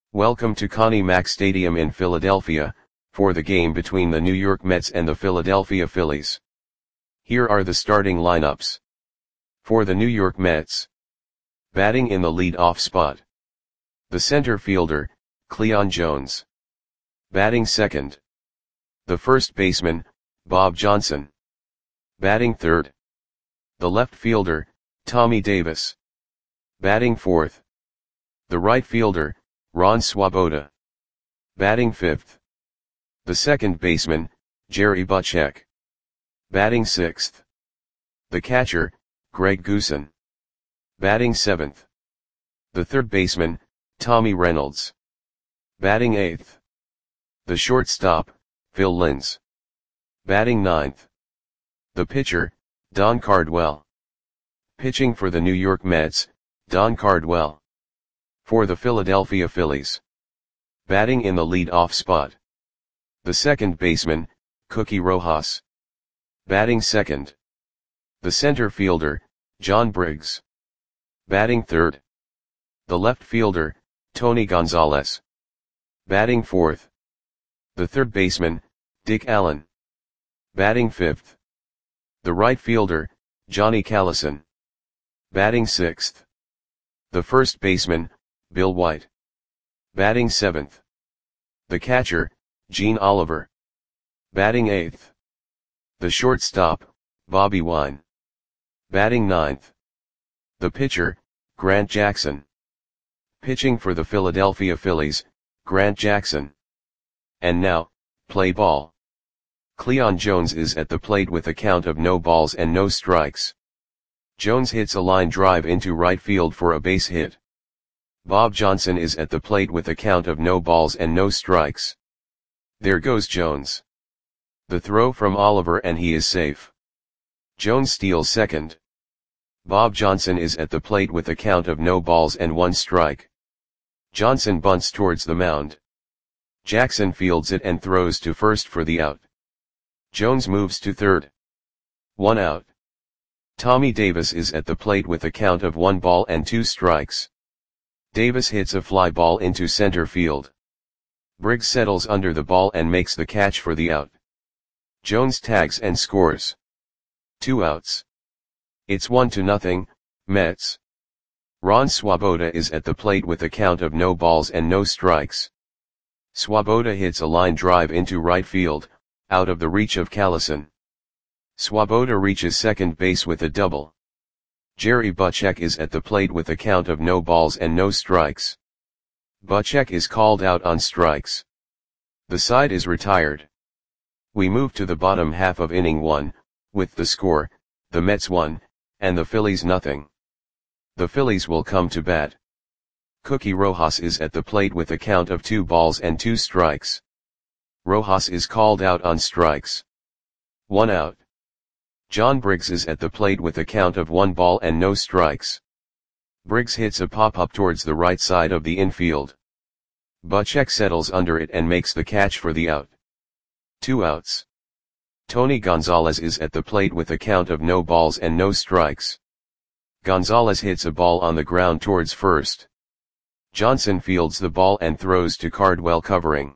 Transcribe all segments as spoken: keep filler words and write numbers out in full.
Welcome to Connie Mack Stadium in Philadelphia, for the game between the New York Mets and the Philadelphia Phillies. Here are the starting lineups. For the New York Mets. Batting in the lead-off spot. The center fielder, Cleon Jones. Batting second. The first baseman, Bob Johnson. Batting third. The left fielder, Tommy Davis. Batting fourth. The right fielder, Ron Swoboda. Batting fifth. The second baseman, Jerry Butchek. Batting sixth. The catcher, Greg Goosen. Batting seventh. The third baseman, Tommy Reynolds. Batting eighth. The shortstop, Phil Linz. Batting ninth. The pitcher, Don Cardwell. Pitching for the New York Mets, Don Cardwell. For the Philadelphia Phillies. Batting in the lead-off spot. The second baseman, Cookie Rojas. Batting second. The center fielder, John Briggs. Batting third. The left fielder, Tony Gonzalez. Batting fourth. The third baseman, Dick Allen. Batting fifth. The right fielder, Johnny Callison. Batting sixth. The first baseman, Bill White. Batting seventh. The catcher, Gene Oliver. Batting eighth. The shortstop, Bobby Wine. Batting ninth. The pitcher, Grant Jackson. Pitching for the Philadelphia Phillies, Grant Jackson. And now, play ball. Cleon Jones is at the plate with a count of no balls and no strikes. Jones hits a line drive into right field for a base hit. Bob Johnson is at the plate with a count of no balls and no strikes. There goes Jones. The throw from Oliver and he is safe. Jones steals second. Bob Johnson is at the plate with a count of no balls and one strike. Johnson bunts towards the mound. Jackson fields it and throws to first for the out. Jones moves to third. One out. Tommy Davis is at the plate with a count of one ball and two strikes. Davis hits a fly ball into center field. Briggs settles under the ball and makes the catch for the out. Jones tags and scores. Two outs. It's one to nothing, Mets. Ron Swoboda is at the plate with a count of no balls and no strikes. Swoboda hits a line drive into right field, out of the reach of Callison. Swoboda reaches second base with a double. Jerry Butchek is at the plate with a count of no balls and no strikes. Butchek is called out on strikes. The side is retired. We move to the bottom half of inning one, with the score, the Mets one, and the Phillies nothing. The Phillies will come to bat. Cookie Rojas is at the plate with a count of two balls and two strikes. Rojas is called out on strikes. One out. John Briggs is at the plate with a count of one ball and no strikes. Briggs hits a pop-up towards the right side of the infield. Butchek settles under it and makes the catch for the out. Two outs. Tony Gonzalez is at the plate with a count of no balls and no strikes. Gonzalez hits a ball on the ground towards first. Johnson fields the ball and throws to Cardwell covering.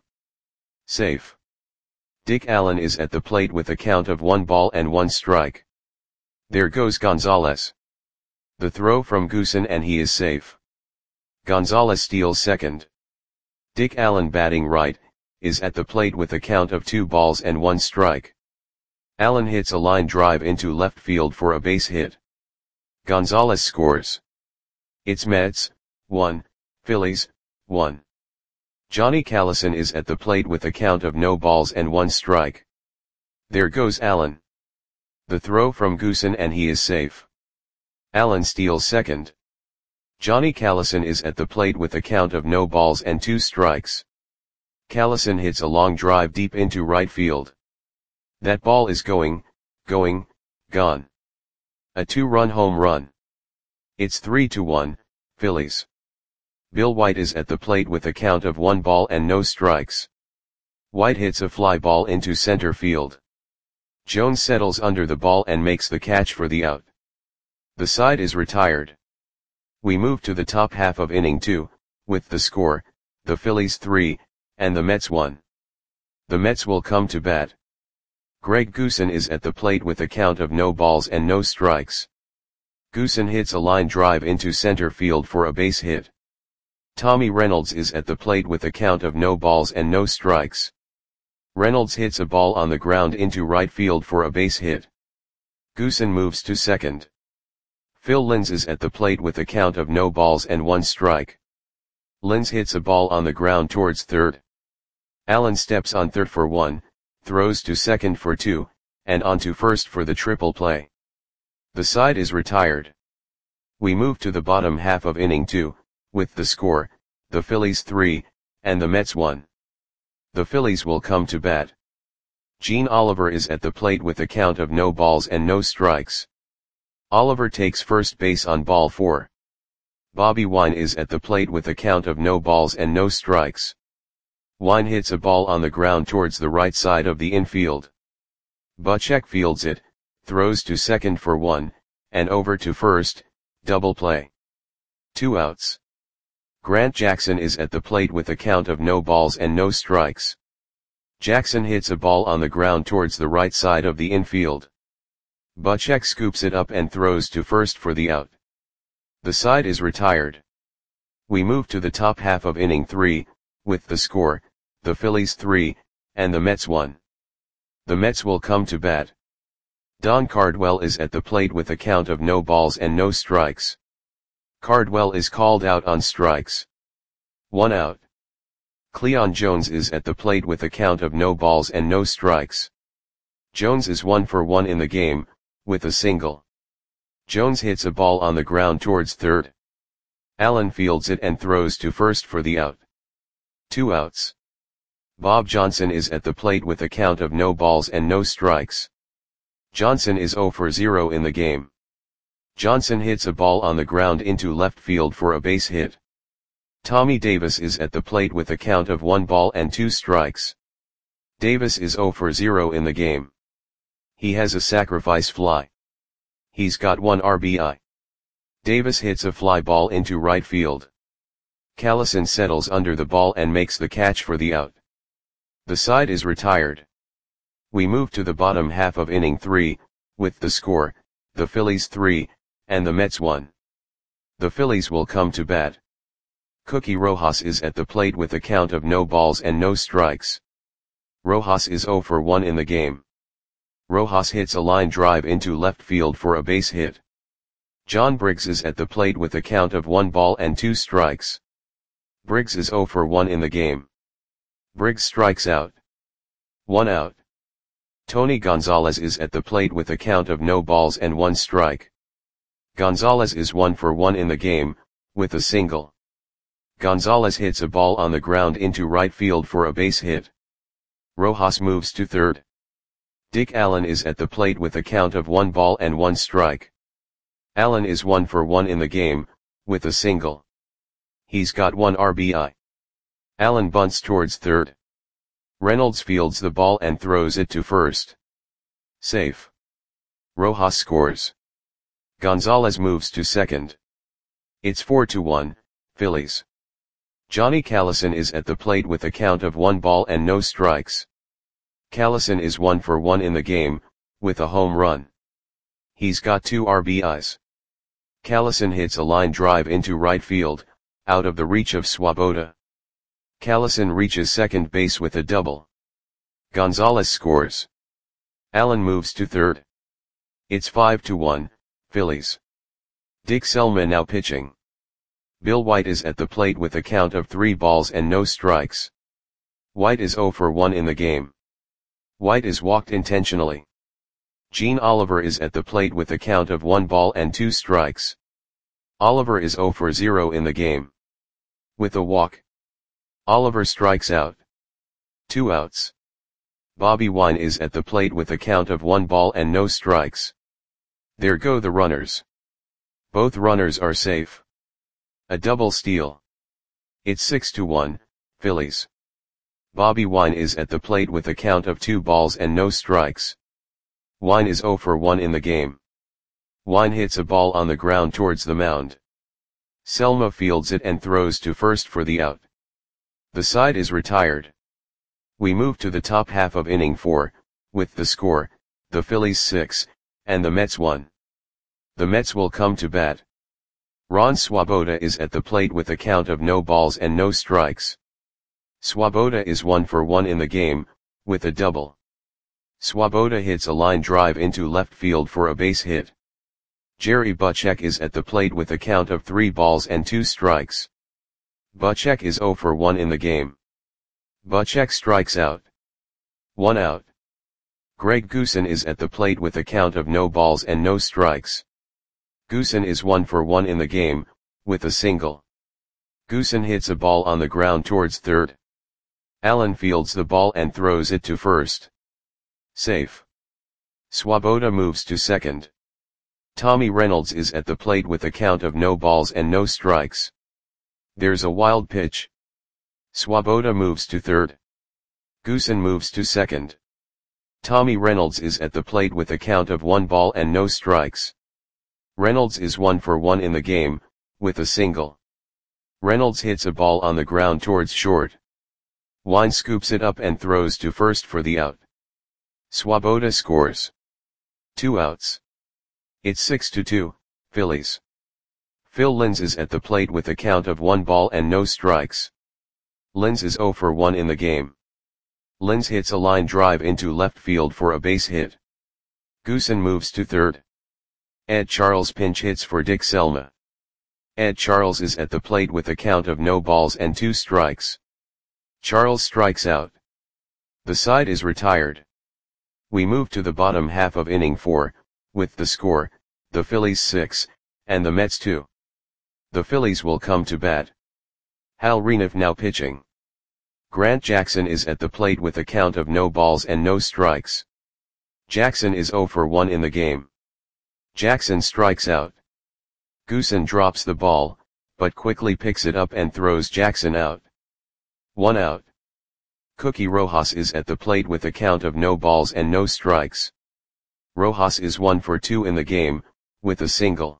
Safe. Dick Allen is at the plate with a count of one ball and one strike. There goes Gonzalez. The throw from Goosen and he is safe. Gonzalez steals second. Dick Allen batting right, is at the plate with a count of two balls and one strike. Allen hits a line drive into left field for a base hit. Gonzalez scores. It's Mets, one, Phillies, one. Johnny Callison is at the plate with a count of no balls and one strike. There goes Allen. The throw from Goosen and he is safe. Allen steals second. Johnny Callison is at the plate with a count of no balls and two strikes. Callison hits a long drive deep into right field. That ball is going, going, gone. A two-run home run. It's three to one, Phillies. Bill White is at the plate with a count of one ball and no strikes. White hits a fly ball into center field. Jones settles under the ball and makes the catch for the out. The side is retired. We move to the top half of inning two, with the score, the Phillies three, and the Mets one. The Mets will come to bat. Greg Goosen is at the plate with a count of no balls and no strikes. Goosen hits a line drive into center field for a base hit. Tommy Reynolds is at the plate with a count of no balls and no strikes. Reynolds hits a ball on the ground into right field for a base hit. Goosen moves to second. Phil Linz is at the plate with a count of no balls and one strike. Linz hits a ball on the ground towards third. Allen steps on third for one, throws to second for two, and on to first for the triple play. The side is retired. We move to the bottom half of inning two, with the score, the Phillies three, and the Mets one. The Phillies will come to bat. Gene Oliver is at the plate with a count of no balls and no strikes. Oliver takes first base on ball four. Bobby Wine is at the plate with a count of no balls and no strikes. Wine hits a ball on the ground towards the right side of the infield. Buchek fields it, throws to second for one, and over to first, double play. Two outs. Grant Jackson is at the plate with a count of no balls and no strikes. Jackson hits a ball on the ground towards the right side of the infield. Buchek scoops it up and throws to first for the out. The side is retired. We move to the top half of inning three, with the score, the Phillies three, and the Mets one. The Mets will come to bat. Don Cardwell is at the plate with a count of no balls and no strikes. Cardwell is called out on strikes. One out. Cleon Jones is at the plate with a count of no balls and no strikes. Jones is one for one in the game, with a single. Jones hits a ball on the ground towards third. Allen fields it and throws to first for the out. Two outs. Bob Johnson is at the plate with a count of no balls and no strikes. Johnson is zero for zero in the game. Johnson hits a ball on the ground into left field for a base hit. Tommy Davis is at the plate with a count of one ball and two strikes. Davis is zero for zero in the game. He has a sacrifice fly. He's got one R B I. Davis hits a fly ball into right field. Callison settles under the ball and makes the catch for the out. The side is retired. We move to the bottom half of inning three, with the score, the Phillies three, and the Mets one. The Phillies will come to bat. Cookie Rojas is at the plate with a count of no balls and no strikes. Rojas is zero for one in the game. Rojas hits a line drive into left field for a base hit. John Briggs is at the plate with a count of one ball and two strikes. Briggs is zero for one in the game. Briggs strikes out. One out. Tony Gonzalez is at the plate with a count of no balls and one strike. Gonzalez is one for one in the game, with a single. Gonzalez hits a ball on the ground into right field for a base hit. Rojas moves to third. Dick Allen is at the plate with a count of one ball and one strike. Allen is one for one in the game, with a single. He's got one R B I. Allen bunts towards third. Reynolds fields the ball and throws it to first. Safe. Rojas scores. Gonzalez moves to second. It's four to one, Phillies. Johnny Callison is at the plate with a count of one ball and no strikes. Callison is one for one in the game, with a home run. He's got two R B Is. Callison hits a line drive into right field, out of the reach of Swoboda. Callison reaches second base with a double. Gonzalez scores. Allen moves to third. It's five to one, Phillies. Dick Selma now pitching. Bill White is at the plate with a count of three balls and no strikes. White is zero for one in the game. White is walked intentionally. Gene Oliver is at the plate with a count of one ball and two strikes. Oliver is zero for zero in the game. With a walk. Oliver strikes out. Two outs. Bobby Wine is at the plate with a count of one ball and no strikes. There go the runners. Both runners are safe. A double steal. It's six to one, Phillies. Bobby Wine is at the plate with a count of two balls and no strikes. Wine is zero for one in the game. Wine hits a ball on the ground towards the mound. Selma fields it and throws to first for the out. The side is retired. We move to the top half of inning four, with the score, the Phillies six, and the Mets one. The Mets will come to bat. Ron Swoboda is at the plate with a count of no balls and no strikes. Swoboda is one for one in the game, with a double. Swoboda hits a line drive into left field for a base hit. Jerry Butchek is at the plate with a count of three balls and two strikes. Butchek is zero for one in the game. Butchek strikes out. One out. Greg Goosen is at the plate with a count of no balls and no strikes. Goosen is one for one in the game, with a single. Goosen hits a ball on the ground towards third. Allen fields the ball and throws it to first. Safe. Swoboda moves to second. Tommy Reynolds is at the plate with a count of no balls and no strikes. There's a wild pitch. Swoboda moves to third. Goosen moves to second. Tommy Reynolds is at the plate with a count of one ball and no strikes. Reynolds is one for one in the game, with a single. Reynolds hits a ball on the ground towards short. Wine scoops it up and throws to first for the out. Swoboda scores. Two outs. It's six to two, Phillies. Phil Linz is at the plate with a count of one ball and no strikes. Linz is zero for one in the game. Linz hits a line drive into left field for a base hit. Goosen moves to third. Ed Charles pinch hits for Dick Selma. Ed Charles is at the plate with a count of no balls and two strikes. Charles strikes out. The side is retired. We move to the bottom half of inning four, with the score, the Phillies six, and the Mets two. The Phillies will come to bat. Hal Reniff now pitching. Grant Jackson is at the plate with a count of no balls and no strikes. Jackson is zero for one in the game. Jackson strikes out. Goosen drops the ball, but quickly picks it up and throws Jackson out. One out. Cookie Rojas is at the plate with a count of no balls and no strikes. Rojas is one for two in the game, with a single.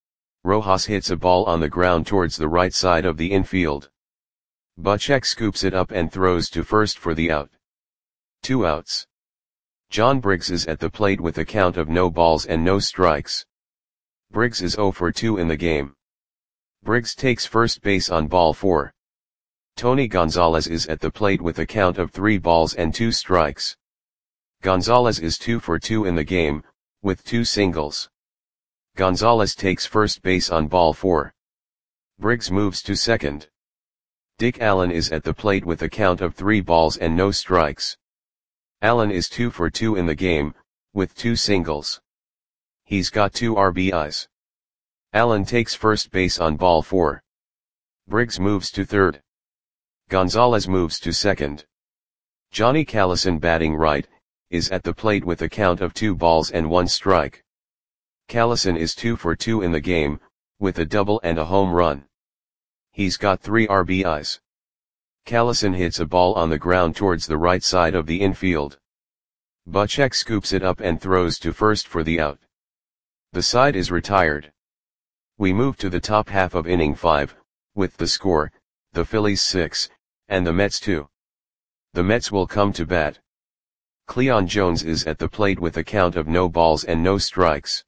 Rojas hits a ball on the ground towards the right side of the infield. Butchek scoops it up and throws to first for the out. Two outs. John Briggs is at the plate with a count of no balls and no strikes. Briggs is zero for two in the game. Briggs takes first base on ball four. Tony Gonzalez is at the plate with a count of three balls and two strikes. Gonzalez is two for two in the game, with two singles. Gonzalez takes first base on ball four. Briggs moves to second. Dick Allen is at the plate with a count of three balls and no strikes. Allen is two for two in the game, with two singles. He's got two R B Is. Allen takes first base on ball four. Briggs moves to third. Gonzalez moves to second. Johnny Callison batting right, is at the plate with a count of two balls and one strike. Callison is two for two in the game, with a double and a home run. He's got three R B Is. Callison hits a ball on the ground towards the right side of the infield. Butchek scoops it up and throws to first for the out. The side is retired. We move to the top half of inning five, with the score, the Phillies six, and the Mets two. The Mets will come to bat. Cleon Jones is at the plate with a count of no balls and no strikes.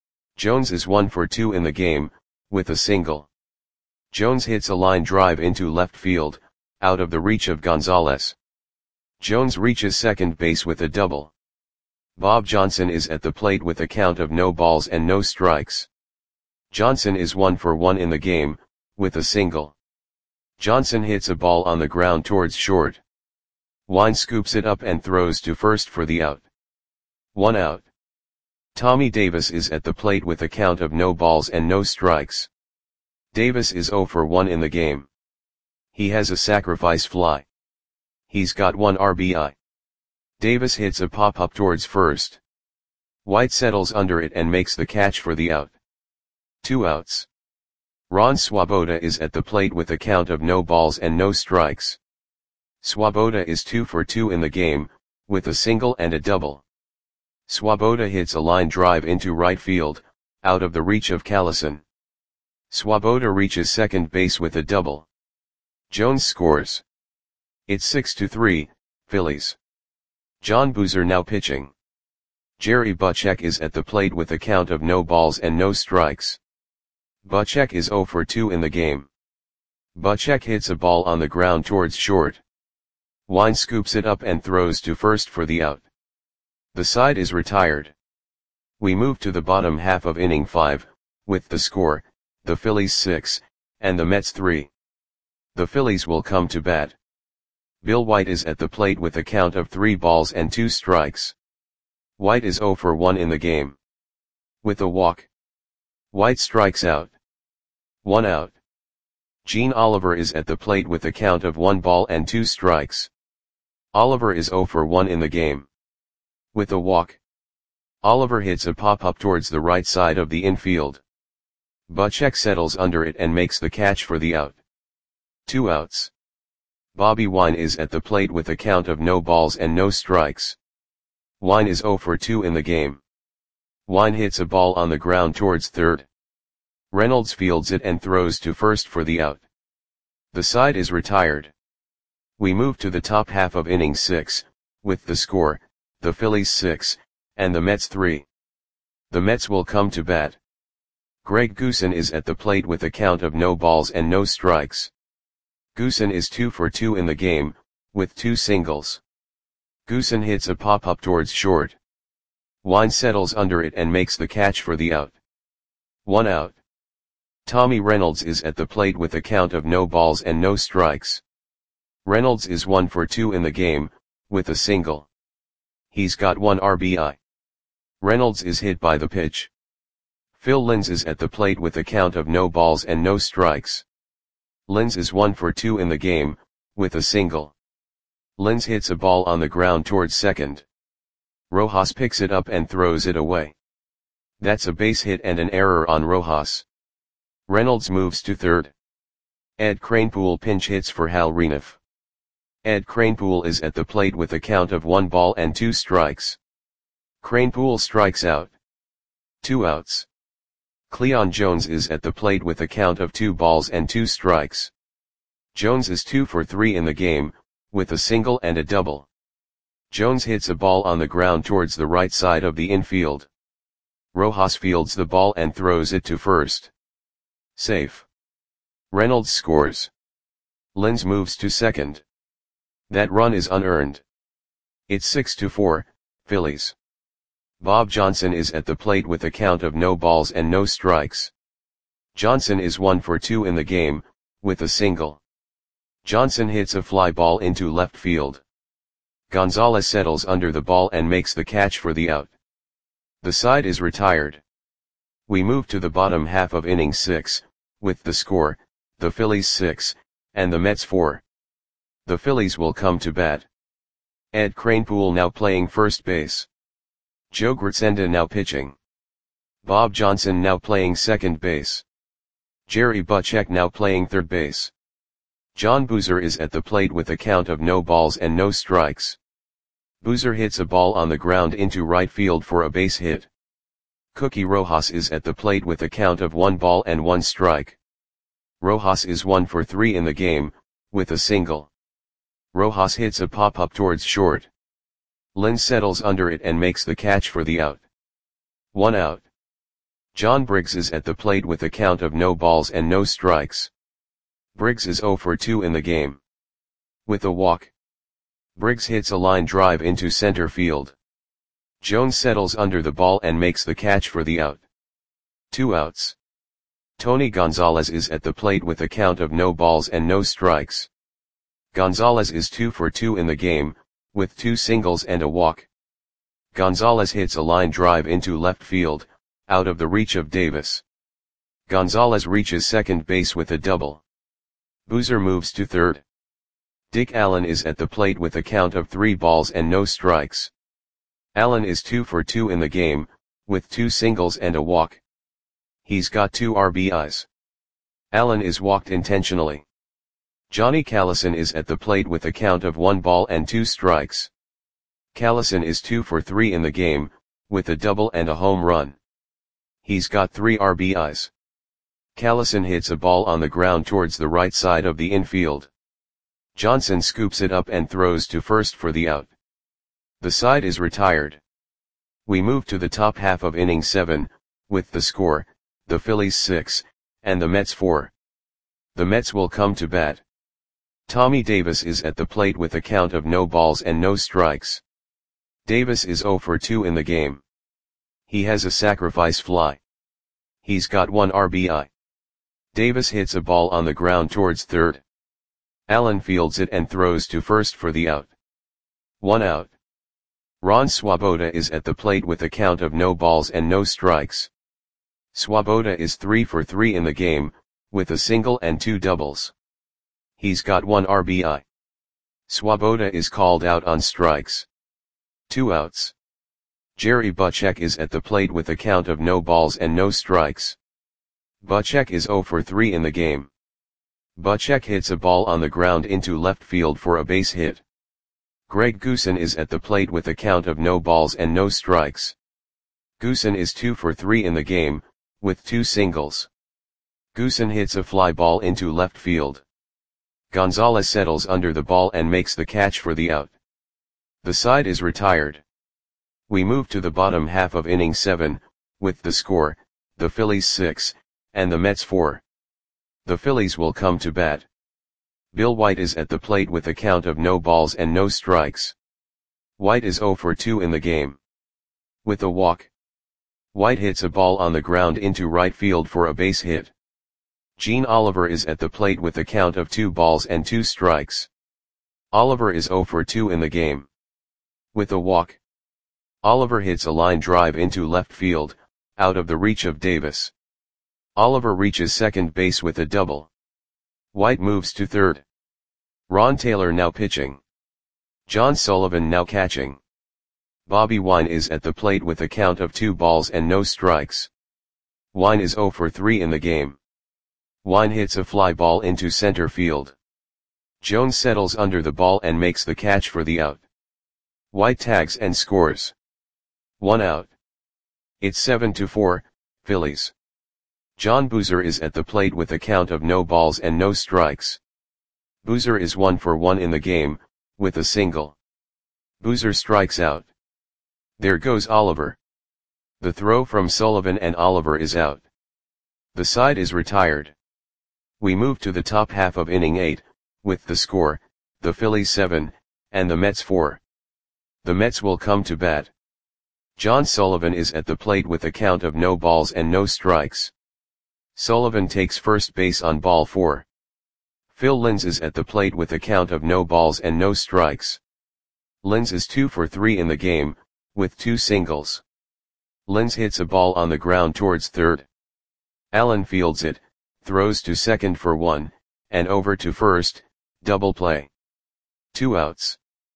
Jones is one for two in the game, with a single. Jones hits a line drive into left field, out of the reach of Gonzalez. Jones reaches second base with a double. Bob Johnson is at the plate with a count of no balls and no strikes. Johnson is one for one in the game, with a single. Johnson hits a ball on the ground towards short. Wine scoops it up and throws to first for the out. One out. Tommy Davis is at the plate with a count of no balls and no strikes. Davis is zero for one in the game. He has a sacrifice fly. He's got one R B I. Davis hits a pop-up towards first. White settles under it and makes the catch for the out. Two outs. Ron Swoboda is at the plate with a count of no balls and no strikes. Swoboda is two for two in the game, with a single and a double. Swoboda hits a line drive into right field, out of the reach of Callison. Swoboda reaches second base with a double. Jones scores. It's six to three, Phillies. John Boozer now pitching. Jerry Butchek is at the plate with a count of no balls and no strikes. Butchek is zero for two in the game. Butchek hits a ball on the ground towards short. Wine scoops it up and throws to first for the out. The side is retired. We move to the bottom half of inning five, with the score, the Phillies six, and the Mets three. The Phillies will come to bat. Bill White is at the plate with a count of three balls and two strikes. White is zero for one in the game. With a walk. White strikes out. One out. Gene Oliver is at the plate with a count of one ball and two strikes. Oliver is zero for one in the game. With a walk. Oliver hits a pop-up towards the right side of the infield. Butchek settles under it and makes the catch for the out. Two outs. Bobby Wine is at the plate with a count of no balls and no strikes. Wine is zero for two in the game. Wine hits a ball on the ground towards third. Reynolds fields it and throws to first for the out. The side is retired. We move to the top half of inning six, with the score, the Phillies six, and the Mets three. The Mets will come to bat. Greg Goosen is at the plate with a count of no balls and no strikes. Goosen is two for two in the game, with two singles. Goosen hits a pop-up towards short. Wine settles under it and makes the catch for the out. One out. Tommy Reynolds is at the plate with a count of no balls and no strikes. Reynolds is one for two in the game, with a single. He's got one R B I. Reynolds is hit by the pitch. Phil Linz is at the plate with a count of no balls and no strikes. Linz is one for two in the game, with a single. Linz hits a ball on the ground towards second. Rojas picks it up and throws it away. That's a base hit and an error on Rojas. Reynolds moves to third. Ed Kranepool pinch hits for Hal Renouf. Ed Kranepool is at the plate with a count of one ball and two strikes. Kranepool strikes out. Two outs. Cleon Jones is at the plate with a count of two balls and two strikes. Jones is two for three in the game, with a single and a double. Jones hits a ball on the ground towards the right side of the infield. Rojas fields the ball and throws it to first. Safe. Reynolds scores. Linz moves to second. That run is unearned. It's six to four, Phillies. Bob Johnson is at the plate with a count of no balls and no strikes. Johnson is one for two in the game, with a single. Johnson hits a fly ball into left field. Gonzalez settles under the ball and makes the catch for the out. The side is retired. We move to the bottom half of inning six, with the score, the Phillies six, and the Mets four. The Phillies will come to bat. Ed Kranepool now playing first base. Joe Gritsenda now pitching. Bob Johnson now playing second base. Jerry Butchek now playing third base. John Boozer is at the plate with a count of no balls and no strikes. Boozer hits a ball on the ground into right field for a base hit. Cookie Rojas is at the plate with a count of one ball and one strike. Rojas is one for three in the game, with a single. Rojas hits a pop-up towards short. Linz settles under it and makes the catch for the out. One out. John Briggs is at the plate with a count of no balls and no strikes. Briggs is zero for two in the game. With a walk. Briggs hits a line drive into center field. Jones settles under the ball and makes the catch for the out. Two outs. Tony Gonzalez is at the plate with a count of no balls and no strikes. Gonzalez is two for two in the game, with two singles and a walk. Gonzalez hits a line drive into left field, out of the reach of Davis. Gonzalez reaches second base with a double. Boozer moves to third. Dick Allen is at the plate with a count of three balls and no strikes. Allen is two for two in the game, with two singles and a walk. He's got two R B Is. Allen is walked intentionally. Johnny Callison is at the plate with a count of one ball and two strikes. Callison is two for three in the game, with a double and a home run. He's got three R B Is. Callison hits a ball on the ground towards the right side of the infield. Johnson scoops it up and throws to first for the out. The side is retired. We move to the top half of inning seven, with the score, the Phillies six, and the Mets four. The Mets will come to bat. Tommy Davis is at the plate with a count of no balls and no strikes. Davis is oh for two in the game. He has a sacrifice fly. He's got one R B I. Davis hits a ball on the ground towards third. Allen fields it and throws to first for the out. One out. Ron Swoboda is at the plate with a count of no balls and no strikes. Swoboda is three for three in the game, with a single and two doubles. He's got one R B I. Swoboda is called out on strikes. Two outs. Jerry Butchek is at the plate with a count of no balls and no strikes. Butchek is oh for three in the game. Butchek hits a ball on the ground into left field for a base hit. Greg Goosen is at the plate with a count of no balls and no strikes. Goosen is two for three in the game, with two singles. Goosen hits a fly ball into left field. Gonzalez settles under the ball and makes the catch for the out. The side is retired. We move to the bottom half of inning seven, with the score, the Phillies six, and the Mets four. The Phillies will come to bat. Bill White is at the plate with a count of no balls and no strikes. White is oh for two in the game. With a walk. White hits a ball on the ground into right field for a base hit. Gene Oliver is at the plate with a count of two balls and two strikes. Oliver is oh for two in the game. With a walk. Oliver hits a line drive into left field, out of the reach of Davis. Oliver reaches second base with a double. White moves to third. Ron Taylor now pitching. John Sullivan now catching. Bobby Wine is at the plate with a count of two balls and no strikes. Wine is oh for three in the game. Wine hits a fly ball into center field. Jones settles under the ball and makes the catch for the out. White tags and scores. One out. It's seven to four, Phillies. John Boozer is at the plate with a count of no balls and no strikes. Boozer is one for one in the game, with a single. Boozer strikes out. There goes Oliver. The throw from Sullivan and Oliver is out. The side is retired. We move to the top half of inning eight, with the score, the Phillies seven, and the Mets four. The Mets will come to bat. John Sullivan is at the plate with a count of no balls and no strikes. Sullivan takes first base on ball four. Phil Linz is at the plate with a count of no balls and no strikes. Linz is two for three in the game, with two singles. Linz hits a ball on the ground towards third. Allen fields it, throws to second for one, and over to first, double play. Two outs.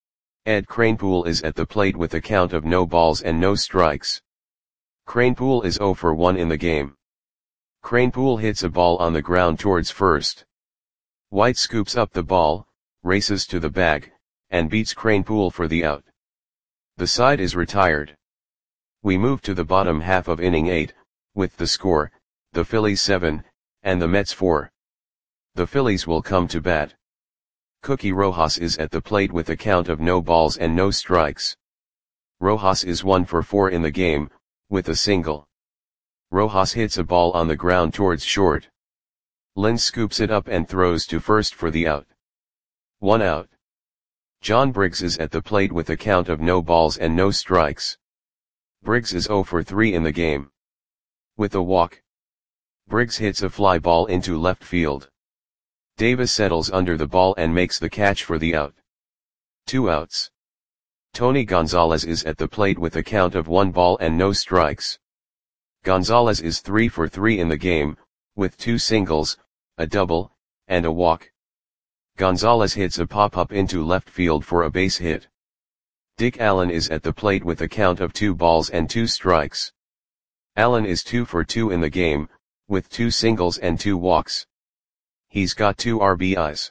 Ed Kranepool is at the plate with a count of no balls and no strikes. Kranepool is oh for one in the game. Kranepool hits a ball on the ground towards first. White scoops up the ball, races to the bag, and beats Kranepool for the out. The side is retired. We move to the bottom half of inning eight, with the score, the Phillies seven, and the Mets four. The Phillies will come to bat. Cookie Rojas is at the plate with a count of no balls and no strikes. Rojas is one for four in the game, with a single. Rojas hits a ball on the ground towards short. Linz scoops it up and throws to first for the out. One out. John Briggs is at the plate with a count of no balls and no strikes. Briggs is oh for three in the game. With a walk. Briggs hits a fly ball into left field. Davis settles under the ball and makes the catch for the out. Two outs. Tony Gonzalez is at the plate with a count of one ball and no strikes. Gonzalez is three for three in the game, with two singles, a double, and a walk. Gonzalez hits a pop-up into left field for a base hit. Dick Allen is at the plate with a count of two balls and two strikes. Allen is two for two in the game, with two singles and two walks. He's got two R B Is.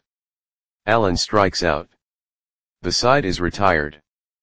Allen strikes out. The side is retired.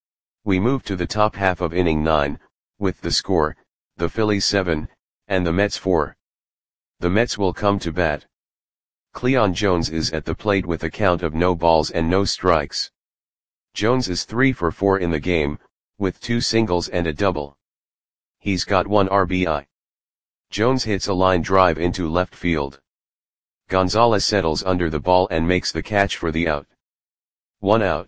We move to the top half of inning nine, with the score, the Phillies seven, and the Mets four. The Mets will come to bat. Cleon Jones is at the plate with a count of no balls and no strikes. Jones is three for four in the game, with two singles and a double. He's got one R B I. Jones hits a line drive into left field. Gonzalez settles under the ball and makes the catch for the out. One out.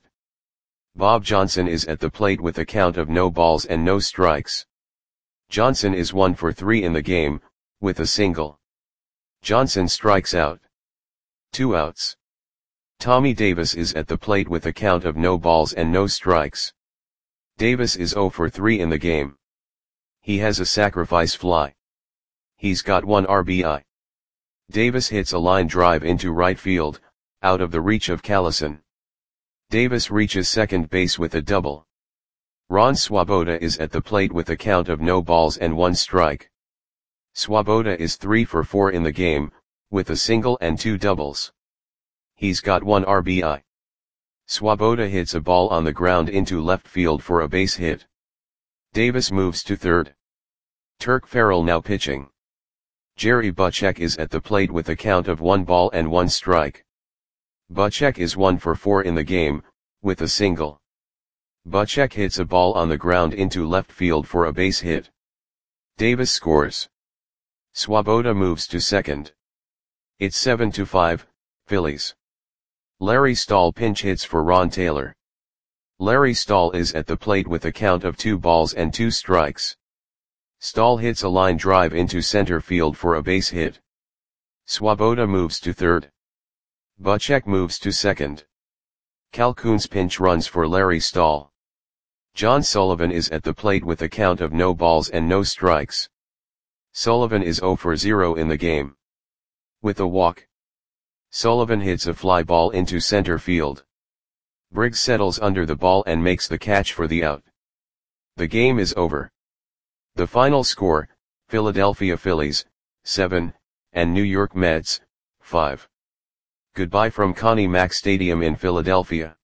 Bob Johnson is at the plate with a count of no balls and no strikes. Johnson is one for three in the game, with a single. Johnson strikes out. Two outs. Tommy Davis is at the plate with a count of no balls and no strikes. Davis is zero for three in the game. He has a sacrifice fly. He's got one R B I. Davis hits a line drive into right field, out of the reach of Callison. Davis reaches second base with a double. Ron Swoboda is at the plate with a count of no balls and one strike. Swoboda is three for four in the game, with a single and two doubles. He's got one R B I. Swoboda hits a ball on the ground into left field for a base hit. Davis moves to third. Turk Farrell now pitching. Jerry Butchek is at the plate with a count of one ball and one strike. Butchek is one for four in the game, with a single. Butchek hits a ball on the ground into left field for a base hit. Davis scores. Swoboda moves to second. It's seven to five, Phillies. Larry Stahl pinch hits for Ron Taylor. Larry Stahl is at the plate with a count of two balls and two strikes. Stahl hits a line drive into center field for a base hit. Swoboda moves to third. Butchek moves to second. Calhoun's pinch runs for Larry Stahl. John Sullivan is at the plate with a count of no balls and no strikes. Sullivan is zero for zero in the game. With a walk, Sullivan hits a fly ball into center field. Briggs settles under the ball and makes the catch for the out. The game is over. The final score, Philadelphia Phillies, seven, and New York Mets, five. Goodbye from Connie Mack Stadium in Philadelphia.